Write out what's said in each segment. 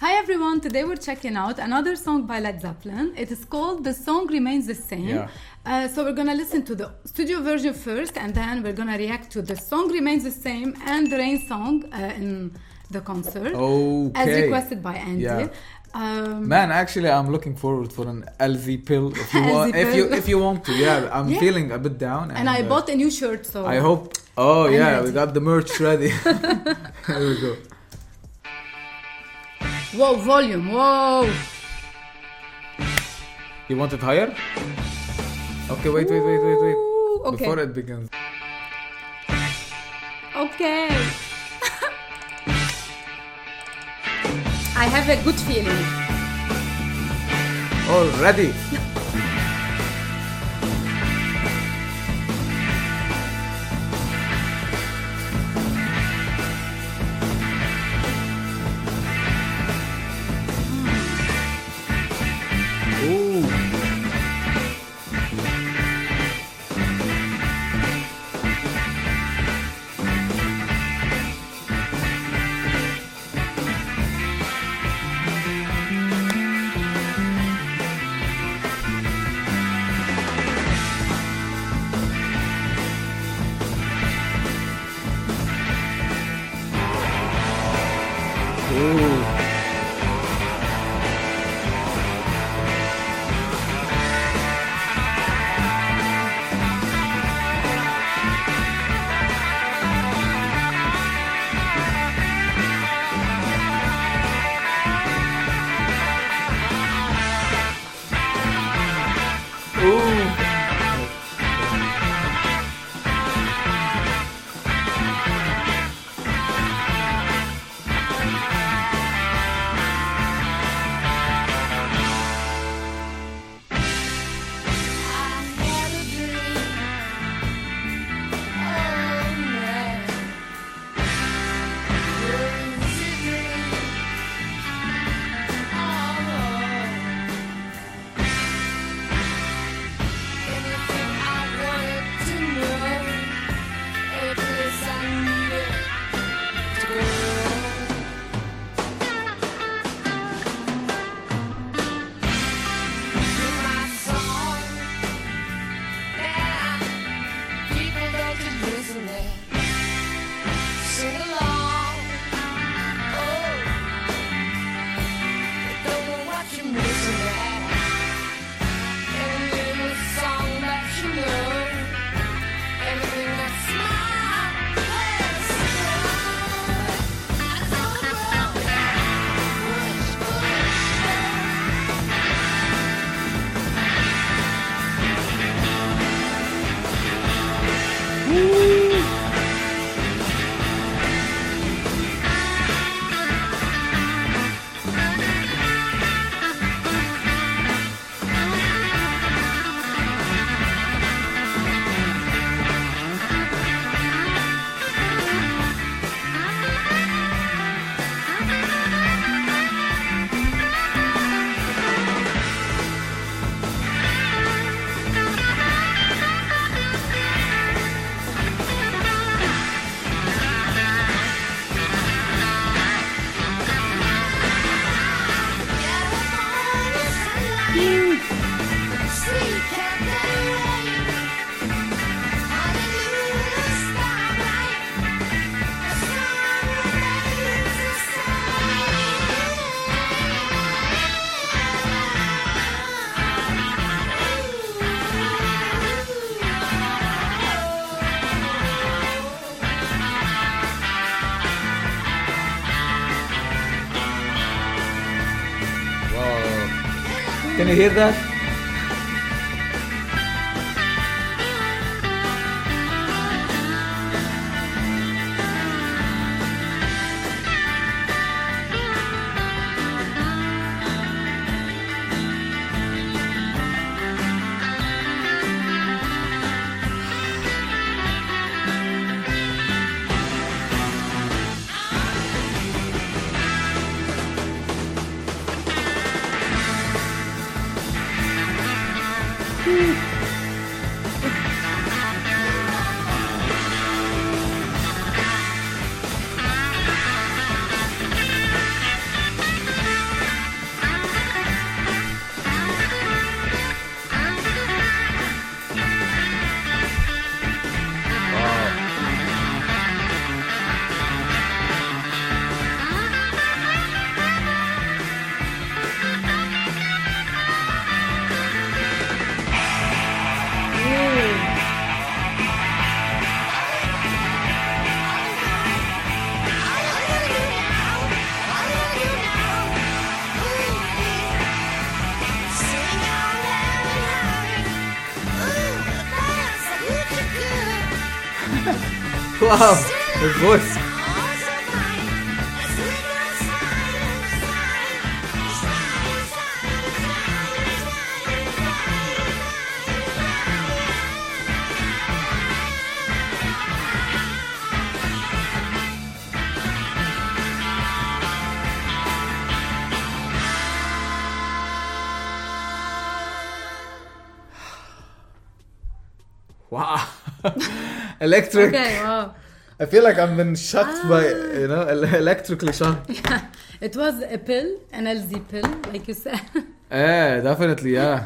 Hi everyone, today we're checking out another song by Led Zeppelin. It is called The Song Remains the Same. Yeah. So we're gonna listen to the studio version first, and then we're gonna react to The Song Remains the Same and the Rain song in the concert. Okay. As requested by Andy. Yeah. Man, actually, I'm looking forward for an LZ pill if you LZ want. pill. If you want to, yeah. I'm Yeah. feeling a bit down, And I bought a new shirt, so I hope. Oh I'm yeah, ready. we got the merch ready. Here we go. Whoa, volume, whoa. You want it higher? Okay, wait. Ooh, okay. Before it begins. Okay. I have a good feeling. Already. Ooh. Ooh. Ooh. Can you hear that? Wow, his voice. Wow. Electric. Okay, wow. I feel like I've been shocked by, electrically shocked. Yeah, it was a pill, an LZ pill, like you said. Definitely, yeah.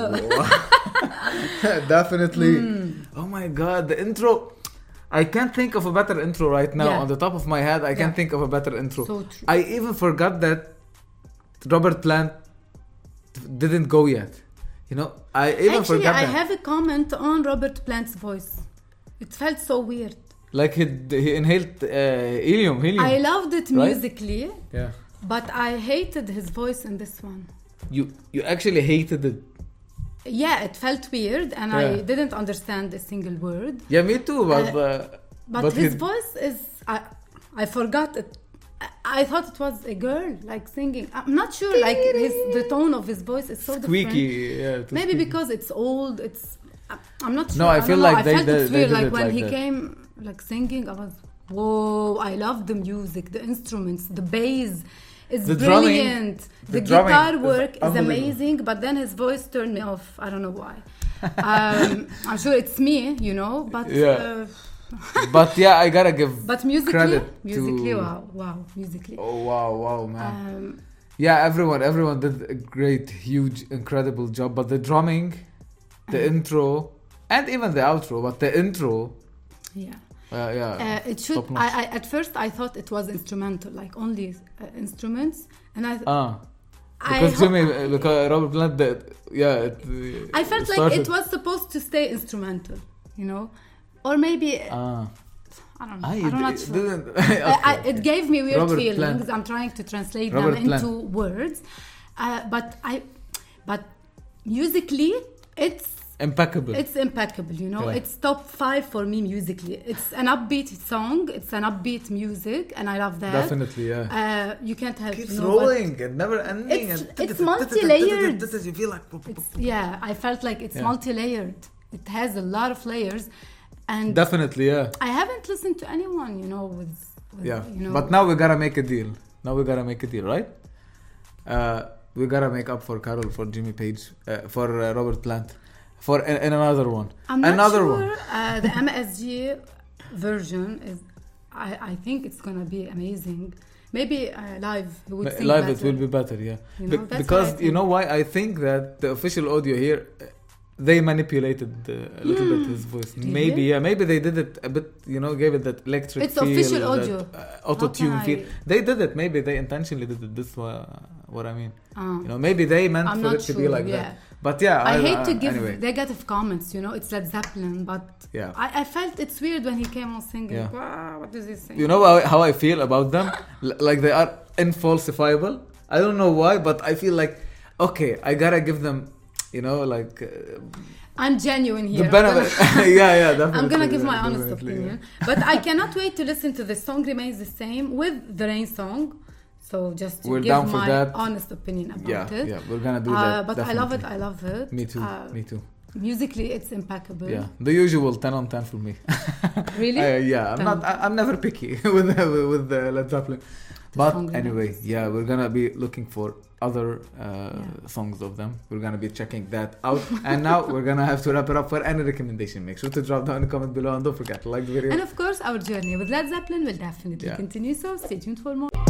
Definitely. Oh my God, the intro. I can't think of a better intro right now. Yeah. On the top of my head, I can't think of a better intro. So true. I even forgot that Robert Plant didn't go yet. I even forgot I that. have a comment on Robert Plant's voice. It felt so weird. Like he inhaled helium. I loved it right? musically, Yeah. but I hated his voice in this one. You actually hated it. Yeah, it felt weird, and I didn't understand a single word. Yeah, me too. But his voice is... I forgot it. I thought it was a girl, like singing. I'm not sure, like the tone of his voice is so squeaky. different. Maybe because it's old. I'm not sure. No, I feel like I felt it's weird. did Like it when like he that. came, like singing, I was whoa! I love the music, the instruments, the bass is The drumming, brilliant. the guitar drumming is work is unbelievable. amazing, but then his voice turned me off. I don't know why. I'm sure it's me, but. Yeah. But yeah, I gotta give But musically, credit musically, to... wow, musically. Oh wow, man. Yeah, everyone did a great, huge, incredible job. But the drumming, the intro, and even the outro, but the intro, it should. top notch. I at first I thought it was instrumental, like only instruments, and because Robert Plant did, I felt like it was supposed to stay instrumental, or maybe I don't know. I'm not sure. It gave me weird Robert feelings. Plant. I'm trying to translate Robert them into words, but musically, it's impeccable. It's impeccable, It's top 5 for me musically. It's an upbeat song. It's an upbeat music, and I love that. Definitely, yeah. You can't help. Keeps rolling and never ending. It's multi-layered. You feel like... I felt like it's multi-layered. It has a lot of layers. And definitely, yeah. I haven't listened to anyone, with But now we gotta make a deal. Right? We gotta make up for Carol, for Jimmy Page, for Robert Plant, for in another one. I'm not sure. The MSG version is. I think it's gonna be amazing. Maybe live. Live it will be better, yeah. Because you know why? I think that the official audio here. They manipulated a little bit his voice. Maybe they did it a bit, gave it that electric it's feel. It's official audio. Auto-tune feel. They did it. Maybe they intentionally did it. This is what I mean. Maybe they meant for it to be like that. But yeah, I hate to give anyway. negative comments, It's Led Zeppelin, but I felt it's weird when he came on singing. Yeah. Wow, what does he say? You know how I feel about them? Like they are infalsifiable. I don't know why, but I feel like, okay, I gotta give them... I'm genuine here. The benefit. Definitely. I'm gonna give my honest opinion. But I cannot wait to listen to The Song Remains the Same with the Rain song. So just to give my honest opinion about it. Yeah, we're gonna do that. But definitely. I love it. Me too. Me too. Musically, it's impeccable. Yeah, the usual 10 on 10 for me. Really? I'm never picky with Led Zeppelin. But anyway, we're gonna be looking for other songs of them. We're gonna be checking that out. And now we're gonna have to wrap it up. For any recommendation, make sure to drop down a comment below, and don't forget to like the video. And of course, our journey with Led Zeppelin will definitely continue. So stay tuned for more.